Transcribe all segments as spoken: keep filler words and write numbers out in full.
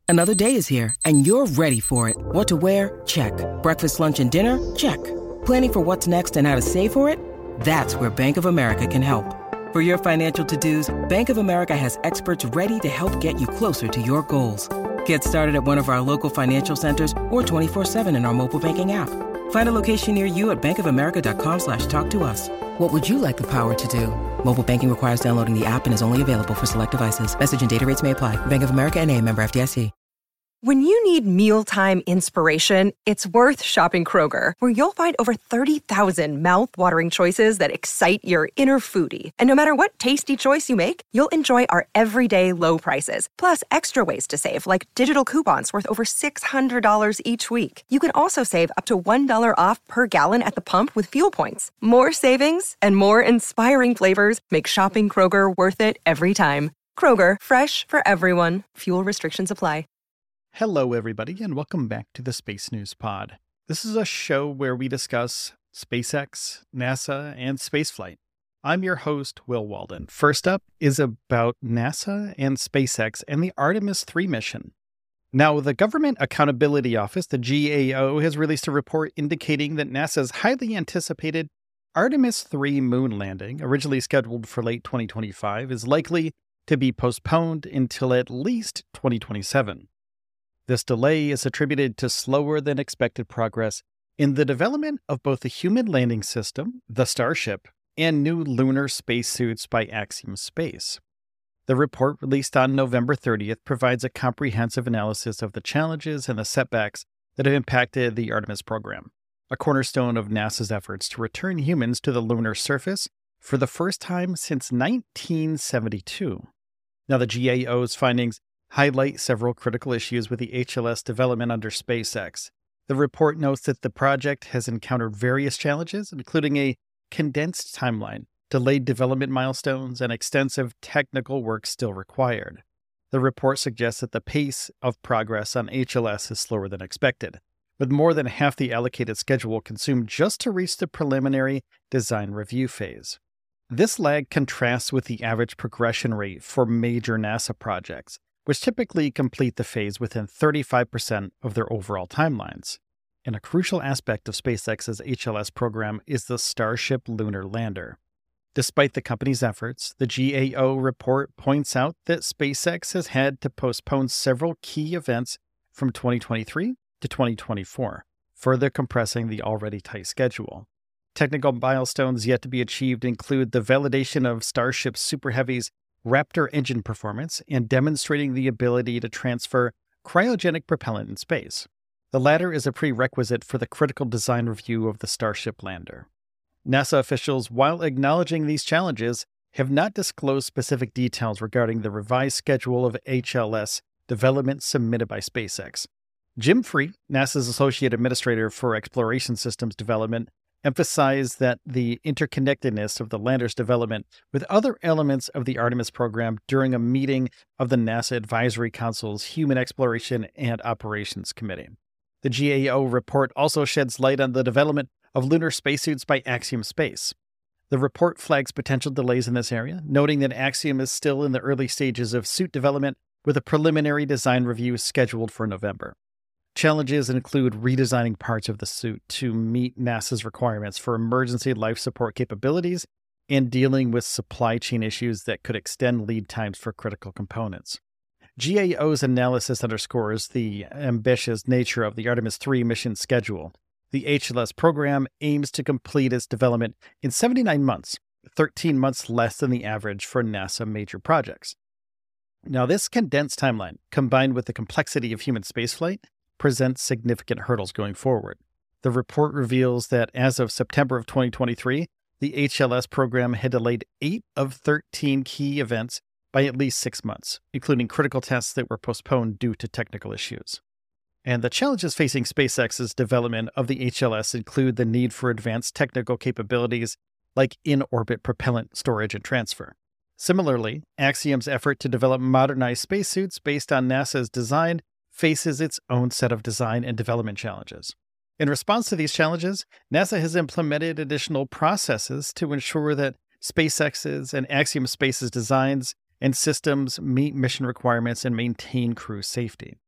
Another day is here, and you're ready for it. What to wear? Check. Breakfast, lunch, and dinner? Check. Planning for what's next and how to save for it? That's where Bank of America can help. For your financial to-dos, Bank of America has experts ready to help get you closer to your goals. Get started at one of our local financial centers or twenty-four seven in our mobile banking app. Find a location near you at bankofamerica.com slash talk to us. What would you like the power to do? Mobile banking requires downloading the app and is only available for select devices. Message and data rates may apply. Bank of America N A, member F D I C. When you need mealtime inspiration, it's worth shopping Kroger, where you'll find over thirty thousand mouth-watering choices that excite your inner foodie. And no matter what tasty choice you make, you'll enjoy our everyday low prices, plus extra ways to save, like digital coupons worth over six hundred dollars each week. You can also save up to one dollar off per gallon at the pump with fuel points. More savings and more inspiring flavors make shopping Kroger worth it every time. Kroger, fresh for everyone. Fuel restrictions apply. Hello, everybody, and welcome back to the Space News Pod. This is a show where we discuss SpaceX, NASA, and spaceflight. I'm your host, Will Walden. First up is about NASA and SpaceX and the Artemis three mission. Now, the Government Accountability Office, the G A O, has released a report indicating that NASA's highly anticipated Artemis three moon landing, originally scheduled for late twenty twenty-five, is likely to be postponed until at least twenty twenty-seven. This delay is attributed to slower than expected progress in the development of both the human landing system, the Starship, and new lunar spacesuits by Axiom Space. The report, released on November thirtieth, provides a comprehensive analysis of the challenges and the setbacks that have impacted the Artemis program, a cornerstone of NASA's efforts to return humans to the lunar surface for the first time since nineteen seventy-two. Now, the G A O's findings highlight several critical issues with the H L S development under SpaceX. The report notes that the project has encountered various challenges, including a condensed timeline, delayed development milestones, and extensive technical work still required. The report suggests that the pace of progress on H L S is slower than expected, with more than half the allocated schedule consumed just to reach the preliminary design review phase. This lag contrasts with the average progression rate for major NASA projects, which typically complete the phase within thirty-five percent of their overall timelines. And a crucial aspect of SpaceX's H L S program is the Starship lunar lander. Despite the company's efforts, the G A O report points out that SpaceX has had to postpone several key events from twenty twenty-three to twenty twenty-four, further compressing the already tight schedule. Technical milestones yet to be achieved include the validation of Starship Super Heavy's Raptor engine performance and demonstrating the ability to transfer cryogenic propellant in space. The latter is a prerequisite for the critical design review of the Starship lander. NASA officials, while acknowledging these challenges, have not disclosed specific details regarding the revised schedule of H L S development submitted by SpaceX. Jim Free, NASA's Associate Administrator for Exploration Systems Development, emphasized that the interconnectedness of the lander's development with other elements of the Artemis program during a meeting of the NASA Advisory Council's Human Exploration and Operations Committee. The G A O report also sheds light on the development of lunar spacesuits by Axiom Space. The report flags potential delays in this area, noting that Axiom is still in the early stages of suit development with a preliminary design review scheduled for November. Challenges include redesigning parts of the suit to meet NASA's requirements for emergency life support capabilities and dealing with supply chain issues that could extend lead times for critical components. G A O's analysis underscores the ambitious nature of the Artemis three mission schedule. The H L S program aims to complete its development in seventy-nine months, thirteen months less than the average for NASA major projects. Now, this condensed timeline, combined with the complexity of human spaceflight, presents significant hurdles going forward. The report reveals that as of September of twenty twenty-three, the H L S program had delayed eight of thirteen key events by at least six months, including critical tests that were postponed due to technical issues. And the challenges facing SpaceX's development of the H L S include the need for advanced technical capabilities like in-orbit propellant storage and transfer. Similarly, Axiom's effort to develop modernized spacesuits based on NASA's design faces its own set of design and development challenges. In response to these challenges, NASA has implemented additional processes to ensure that SpaceX's and Axiom Space's designs and systems meet mission requirements and maintain crew safety.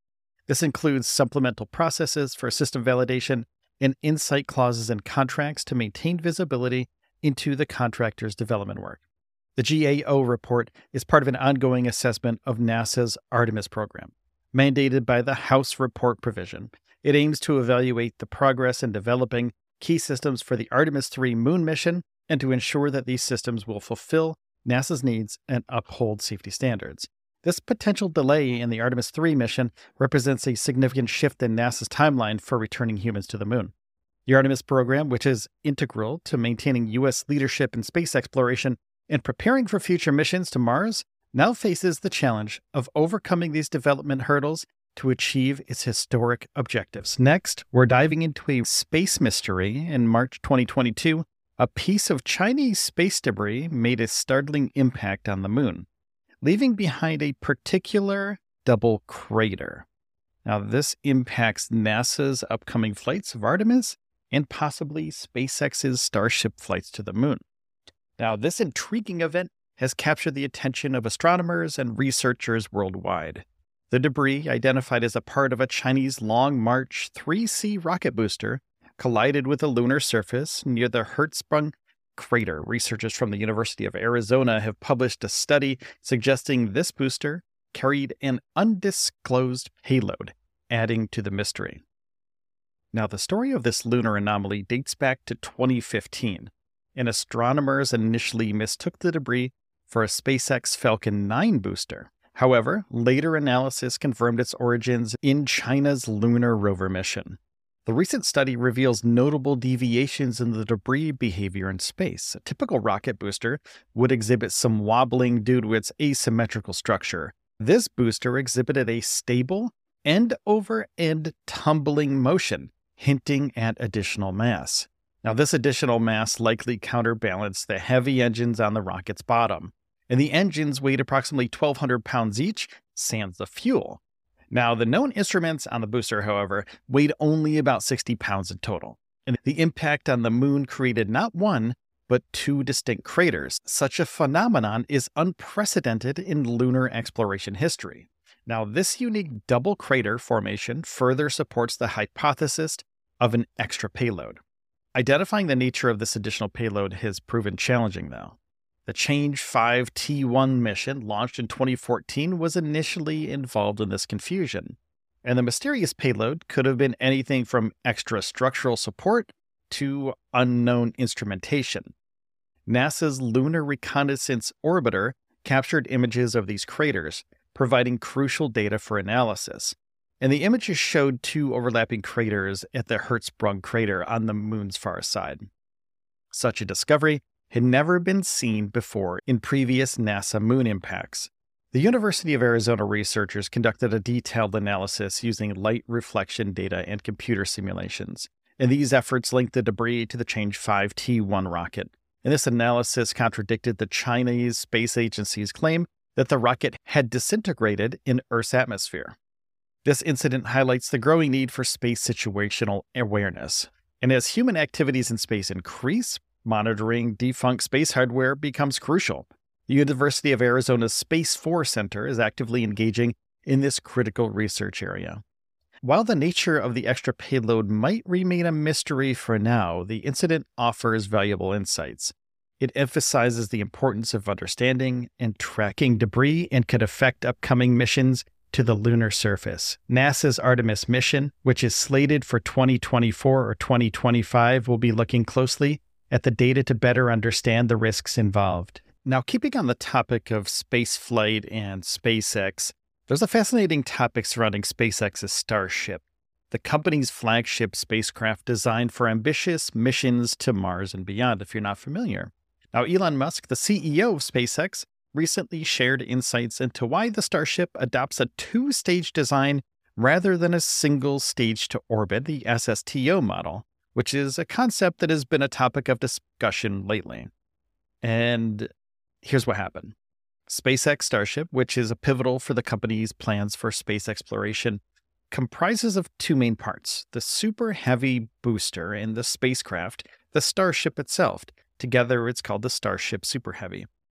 This includes supplemental processes for system validation and insight clauses in contracts to maintain visibility into the contractor's development work. The G A O report is part of an ongoing assessment of NASA's Artemis program, mandated by the House Report provision. It aims to evaluate the progress in developing key systems for the Artemis three moon mission and to ensure that these systems will fulfill NASA's needs and uphold safety standards. This potential delay in the Artemis three mission represents a significant shift in NASA's timeline for returning humans to the moon. The Artemis program, which is integral to maintaining U S leadership in space exploration and preparing for future missions to Mars, now faces the challenge of overcoming these development hurdles to achieve its historic objectives. Next, we're diving into a space mystery. In March twenty twenty-two, a piece of Chinese space debris made a startling impact on the moon, leaving behind a particular double crater. Now, this impacts NASA's upcoming flights of Artemis and possibly SpaceX's Starship flights to the moon. Now, this intriguing event has captured the attention of astronomers and researchers worldwide. The debris, identified as a part of a Chinese Long March three C rocket booster, collided with the lunar surface near the Hertzsprung crater. Researchers from the University of Arizona have published a study suggesting this booster carried an undisclosed payload, adding to the mystery. Now, the story of this lunar anomaly dates back to twenty fifteen, and astronomers initially mistook the debris for a SpaceX Falcon nine booster. However, later analysis confirmed its origins in China's lunar rover mission. The recent study reveals notable deviations in the debris behavior in space. A typical rocket booster would exhibit some wobbling due to its asymmetrical structure. This booster exhibited a stable end-over-end tumbling motion, hinting at additional mass. Now, this additional mass likely counterbalanced the heavy engines on the rocket's bottom, and the engines weighed approximately twelve hundred pounds each, sans the fuel. Now, the known instruments on the booster, however, weighed only about sixty pounds in total, and the impact on the moon created not one, but two distinct craters. Such a phenomenon is unprecedented in lunar exploration history. Now, this unique double crater formation further supports the hypothesis of an extra payload. Identifying the nature of this additional payload has proven challenging, though. The Change five T one mission, launched in twenty fourteen, was initially involved in this confusion, and the mysterious payload could have been anything from extra structural support to unknown instrumentation. NASA's Lunar Reconnaissance Orbiter captured images of these craters, providing crucial data for analysis, and the images showed two overlapping craters at the Hertzsprung crater on the moon's far side. Such a discovery had never been seen before in previous NASA moon impacts. The University of Arizona researchers conducted a detailed analysis using light reflection data and computer simulations, and these efforts linked the debris to the Change five T one rocket. And this analysis contradicted the Chinese Space Agency's claim that the rocket had disintegrated in Earth's atmosphere. This incident highlights the growing need for space situational awareness. And as human activities in space increase, monitoring defunct space hardware becomes crucial. The University of Arizona's Space Force Center is actively engaging in this critical research area. While the nature of the extra payload might remain a mystery for now, the incident offers valuable insights. It emphasizes the importance of understanding and tracking debris and could affect upcoming missions to the lunar surface. NASA's Artemis mission, which is slated for twenty twenty-four or twenty twenty-five, will be looking closely at the data to better understand the risks involved. Now, keeping on the topic of spaceflight and SpaceX, there's a fascinating topic surrounding SpaceX's Starship, the company's flagship spacecraft designed for ambitious missions to Mars and beyond, if you're not familiar. Now, Elon Musk, the C E O of SpaceX, recently shared insights into why the Starship adopts a two-stage design rather than a single stage to orbit, the S S T O model, which is a concept that has been a topic of discussion lately. And here's what happened. SpaceX Starship, which is a pivotal for the company's plans for space exploration, comprises of two main parts, the Super Heavy booster and the spacecraft, the Starship itself. Together, it's called the Starship Super Heavy.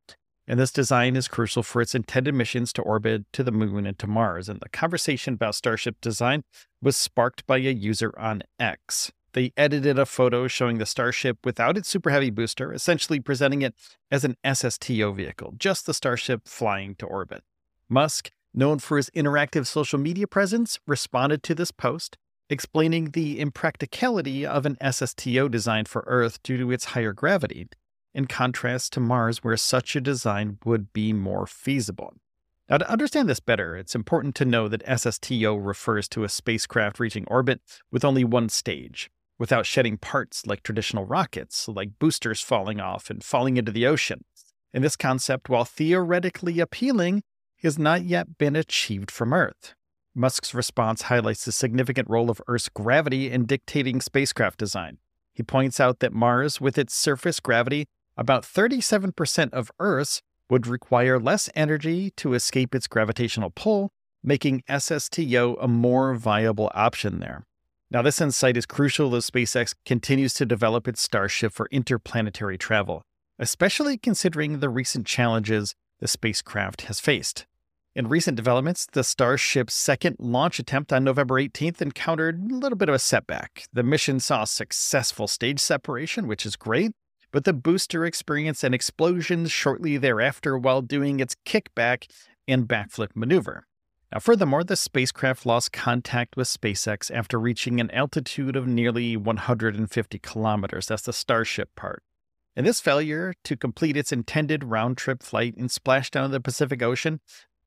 And this design is crucial for its intended missions to orbit to the moon and to Mars. And the conversation about Starship design was sparked by a user on X. They edited a photo showing the Starship without its Super Heavy booster, essentially presenting it as an S S T O vehicle, just the Starship flying to orbit. Musk, known for his interactive social media presence, responded to this post, explaining the impracticality of an S S T O designed for Earth due to its higher gravity, in contrast to Mars, where such a design would be more feasible. Now, to understand this better, it's important to know that S S T O refers to a spacecraft reaching orbit with only one stage, without shedding parts like traditional rockets, like boosters falling off and falling into the ocean. And this concept, while theoretically appealing, has not yet been achieved from Earth. Musk's response highlights the significant role of Earth's gravity in dictating spacecraft design. He points out that Mars, with its surface gravity, about thirty-seven percent of Earth's, would require less energy to escape its gravitational pull, making S S T O a more viable option there. Now, this insight is crucial as SpaceX continues to develop its Starship for interplanetary travel, especially considering the recent challenges the spacecraft has faced. In recent developments, the Starship's second launch attempt on November eighteenth encountered a little bit of a setback. The mission saw successful stage separation, which is great, but the booster experienced an explosion shortly thereafter while doing its kickback and backflip maneuver. Now, furthermore, the spacecraft lost contact with SpaceX after reaching an altitude of nearly one hundred fifty kilometers. That's the Starship part. And this failure to complete its intended round-trip flight and splash down in the Pacific Ocean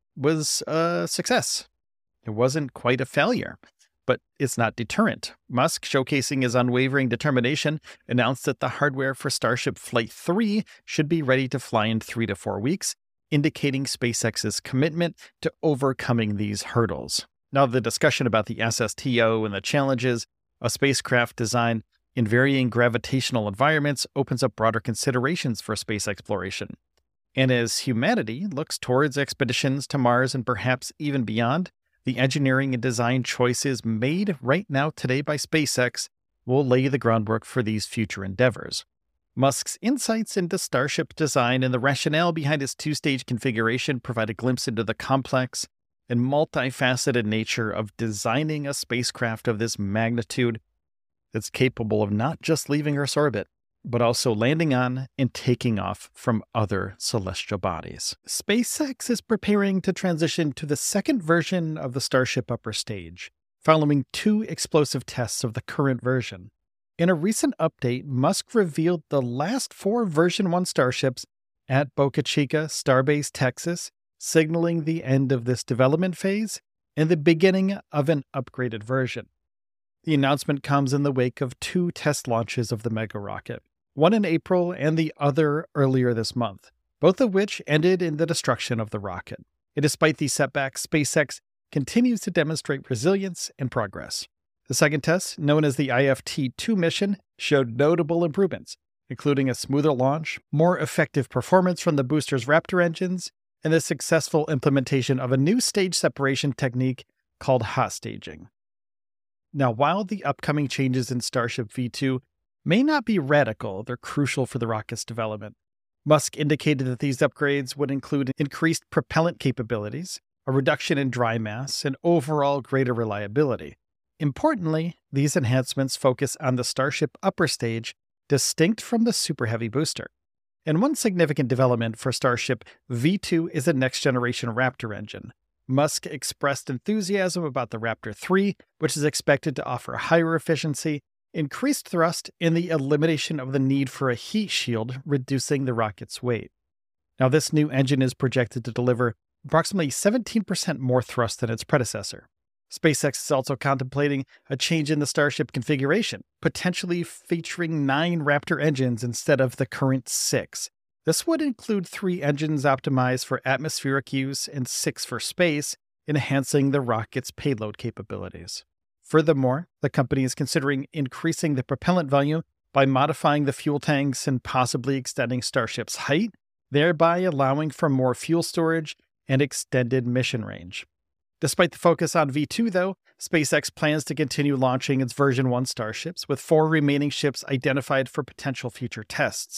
was a success. It wasn't quite a failure, but it's not deterrent. Musk, showcasing his unwavering determination, announced that the hardware for Starship Flight three should be ready to fly in three to four weeks, indicating SpaceX's commitment to overcoming these hurdles. Now, the discussion about the S S T O and the challenges of spacecraft design in varying gravitational environments opens up broader considerations for space exploration. And as humanity looks towards expeditions to Mars and perhaps even beyond, the engineering and design choices made right now today by SpaceX will lay the groundwork for these future endeavors. Musk's insights into Starship design and the rationale behind its two-stage configuration provide a glimpse into the complex and multifaceted nature of designing a spacecraft of this magnitude that's capable of not just leaving Earth's orbit, but also landing on and taking off from other celestial bodies. SpaceX is preparing to transition to the second version of the Starship upper stage, following two explosive tests of the current version. In a recent update, Musk revealed the last four version one Starships at Boca Chica, Starbase, Texas, signaling the end of this development phase and the beginning of an upgraded version. The announcement comes in the wake of two test launches of the mega rocket, one in April and the other earlier this month, both of which ended in the destruction of the rocket. And despite these setbacks, SpaceX continues to demonstrate resilience and progress. The second test, known as the I F T two mission, showed notable improvements, including a smoother launch, more effective performance from the booster's Raptor engines, and the successful implementation of a new stage separation technique called hot staging. Now, while the upcoming changes in Starship V two may not be radical, they're crucial for the rocket's development. Musk indicated that these upgrades would include increased propellant capabilities, a reduction in dry mass, and overall greater reliability. Importantly, these enhancements focus on the Starship upper stage, distinct from the Super Heavy booster. And one significant development for Starship V two is a next-generation Raptor engine. Musk expressed enthusiasm about the Raptor three, which is expected to offer higher efficiency, increased thrust, and the elimination of the need for a heat shield, reducing the rocket's weight. Now, this new engine is projected to deliver approximately seventeen percent more thrust than its predecessor. SpaceX is also contemplating a change in the Starship configuration, potentially featuring nine Raptor engines instead of the current six. This would include three engines optimized for atmospheric use and six for space, enhancing the rocket's payload capabilities. Furthermore, the company is considering increasing the propellant volume by modifying the fuel tanks and possibly extending Starship's height, thereby allowing for more fuel storage and extended mission range. Despite the focus on V two, though, SpaceX plans to continue launching its version one Starships, with four remaining ships identified for potential future tests.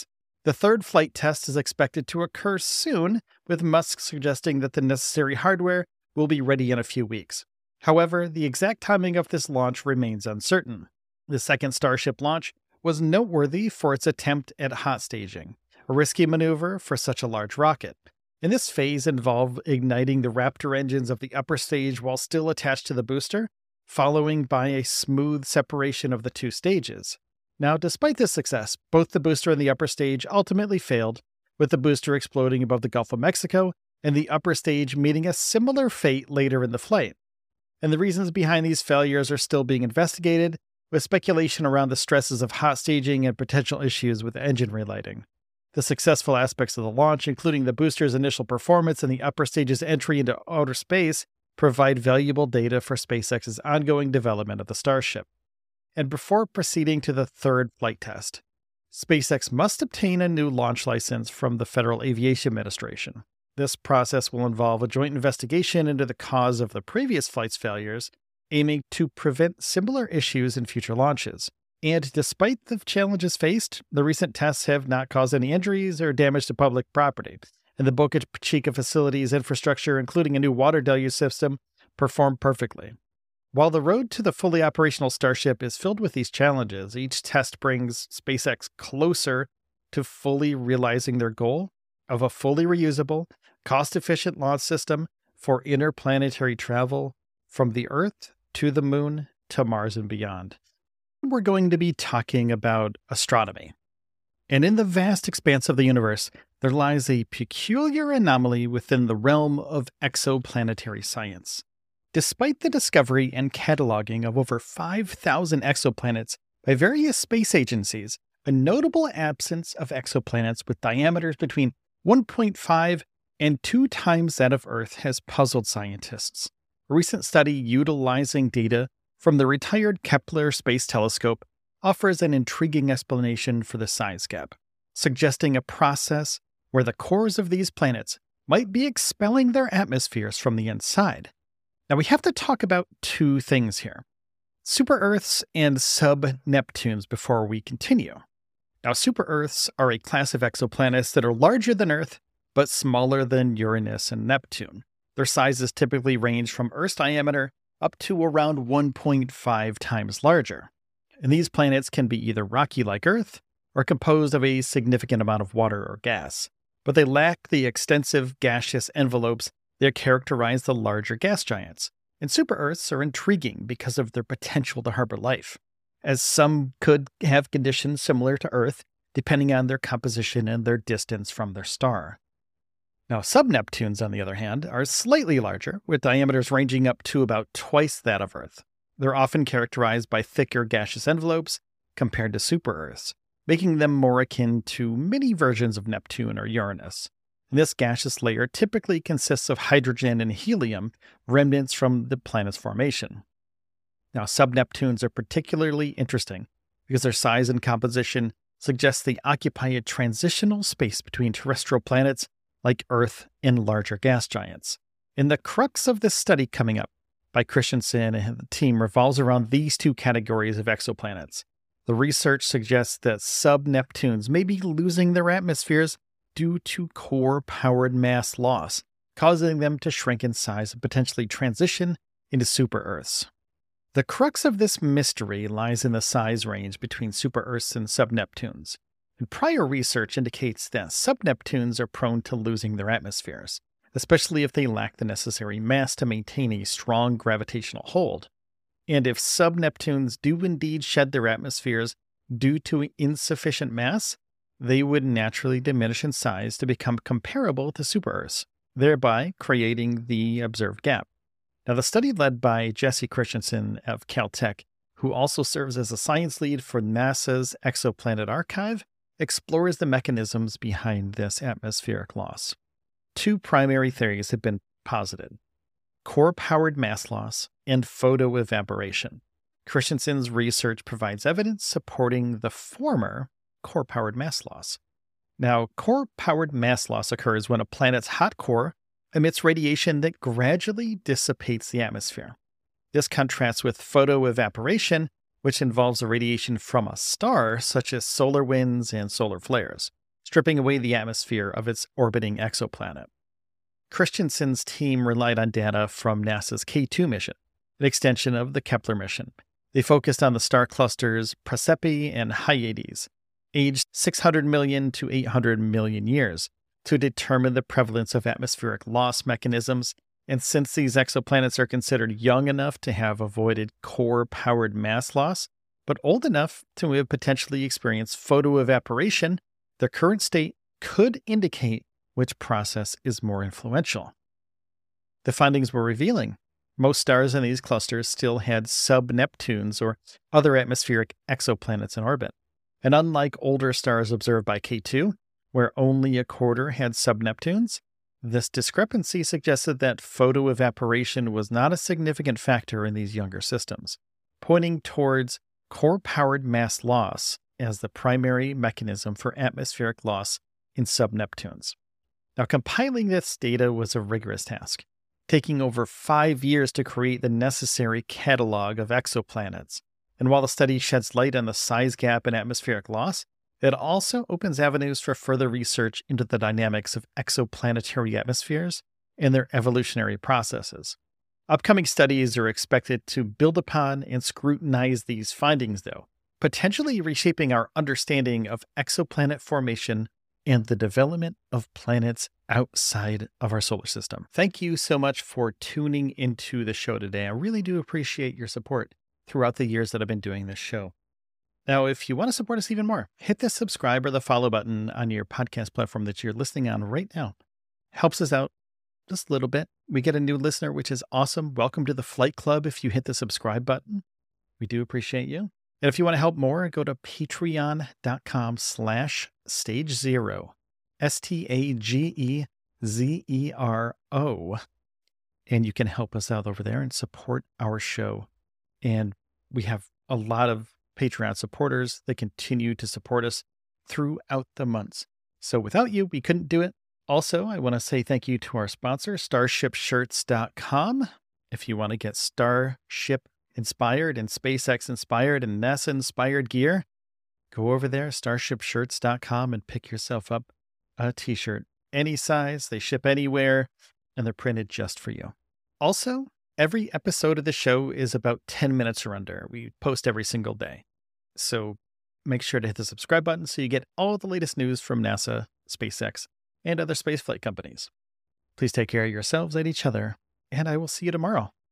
The third flight test is expected to occur soon, with Musk suggesting that the necessary hardware will be ready in a few weeks. However, the exact timing of this launch remains uncertain. The second Starship launch was noteworthy for its attempt at hot staging, a risky maneuver for such a large rocket. And this phase involved igniting the Raptor engines of the upper stage while still attached to the booster, following by a smooth separation of the two stages. Now, despite this success, both the booster and the upper stage ultimately failed, with the booster exploding above the Gulf of Mexico and the upper stage meeting a similar fate later in the flight. And the reasons behind these failures are still being investigated, with speculation around the stresses of hot staging and potential issues with engine relighting. The successful aspects of the launch, including the booster's initial performance and the upper stage's entry into outer space, provide valuable data for SpaceX's ongoing development of the Starship. And before proceeding to the third flight test, SpaceX must obtain a new launch license from the Federal Aviation Administration. This process will involve a joint investigation into the cause of the previous flight's failures, aiming to prevent similar issues in future launches. And despite the challenges faced, the recent tests have not caused any injuries or damage to public property, and the Boca Chica facility's infrastructure, including a new water deluge system, performed perfectly. While the road to the fully operational Starship is filled with these challenges, each test brings SpaceX closer to fully realizing their goal of a fully reusable, cost-efficient launch system for interplanetary travel from the Earth to the Moon to Mars and beyond. We're going to be talking about astronomy. And in the vast expanse of the universe, there lies a peculiar anomaly within the realm of exoplanetary science. Despite the discovery and cataloging of over five thousand exoplanets by various space agencies, a notable absence of exoplanets with diameters between one point five and two times that of Earth has puzzled scientists. A recent study utilizing data from the retired Kepler Space Telescope offers an intriguing explanation for the size gap, suggesting a process where the cores of these planets might be expelling their atmospheres from the inside. Now, we have to talk about two things here: super-Earths and sub-Neptunes before we continue. Now, super-Earths are a class of exoplanets that are larger than Earth, but smaller than Uranus and Neptune. Their sizes typically range from Earth's diameter up to around one point five times larger. And these planets can be either rocky like Earth or composed of a significant amount of water or gas, but they lack the extensive gaseous envelopes that characterize the larger gas giants. And super-Earths are intriguing because of their potential to harbor life, as some could have conditions similar to Earth depending on their composition and their distance from their star. Now, sub-Neptunes, on the other hand, are slightly larger, with diameters ranging up to about twice that of Earth. They're often characterized by thicker gaseous envelopes compared to super-Earths, making them more akin to mini versions of Neptune or Uranus. And this gaseous layer typically consists of hydrogen and helium, remnants from the planet's formation. Now, sub-Neptunes are particularly interesting because their size and composition suggest they occupy a transitional space between terrestrial planets like Earth and larger gas giants. And the crux of this study coming up by Christensen and the team revolves around these two categories of exoplanets. The research suggests that sub-Neptunes may be losing their atmospheres due to core-powered mass loss, causing them to shrink in size and potentially transition into super-Earths. The crux of this mystery lies in the size range between super-Earths and sub-Neptunes. And prior research indicates that sub-Neptunes are prone to losing their atmospheres, especially if they lack the necessary mass to maintain a strong gravitational hold. And if sub-Neptunes do indeed shed their atmospheres due to insufficient mass, they would naturally diminish in size to become comparable to super-Earths, thereby creating the observed gap. Now, the study led by Jesse Christensen of Caltech, who also serves as a science lead for NASA's Exoplanet Archive, explores the mechanisms behind this atmospheric loss. Two primary theories have been posited: core-powered mass loss and photoevaporation. Christensen's research provides evidence supporting the former, core-powered mass loss. Now, core-powered mass loss occurs when a planet's hot core emits radiation that gradually dissipates the atmosphere. This contrasts with photoevaporation, which involves the radiation from a star, such as solar winds and solar flares. stripping away the atmosphere of its orbiting exoplanet. Christensen's team relied on data from NASA's K two mission, an extension of the Kepler mission. They focused on the star clusters Prasepe and Hyades, aged six hundred million to eight hundred million years, to determine the prevalence of atmospheric loss mechanisms. And since these exoplanets are considered young enough to have avoided core-powered mass loss, but old enough to have potentially experienced photoevaporation, their current state could indicate which process is more influential. The findings were revealing. Most stars in these clusters still had sub-Neptunes or other atmospheric exoplanets in orbit. And unlike older stars observed by K two, where only a quarter had sub-Neptunes, this discrepancy suggested that photoevaporation was not a significant factor in these younger systems, pointing towards core-powered mass loss as the primary mechanism for atmospheric loss in sub-Neptunes. Now, compiling this data was a rigorous task, taking over five years to create the necessary catalog of exoplanets. And while the study sheds light on the size gap in atmospheric loss, it also opens avenues for further research into the dynamics of exoplanetary atmospheres and their evolutionary processes. Upcoming studies are expected to build upon and scrutinize these findings, though, potentially reshaping our understanding of exoplanet formation and the development of planets outside of our solar system. Thank you so much for tuning into the show today. I really do appreciate your support throughout the years that I've been doing this show. Now, if you want to support us even more, hit the subscribe or the follow button on your podcast platform that you're listening on right now. Helps us out just a little bit. We get a new listener, which is awesome. Welcome to the Flight Club if you hit the subscribe button. We do appreciate you. And if you want to help more, go to patreon.com slash stage zero, S T A G E Z E R O. And you can help us out over there and support our show. And we have a lot of Patreon supporters that continue to support us throughout the months. So without you, we couldn't do it. Also, I want to say thank you to our sponsor, starship shirts dot com. If you want to get Starship inspired and SpaceX inspired and NASA inspired gear, go over there, starship shirts dot com, and pick yourself up a t-shirt. Any size, they ship anywhere, and they're printed just for you. Also, every episode of the show is about ten minutes or under. We post every single day. So make sure to hit the subscribe button so you get all the latest news from NASA, SpaceX, and other spaceflight companies. Please take care of yourselves and each other, and I will see you tomorrow.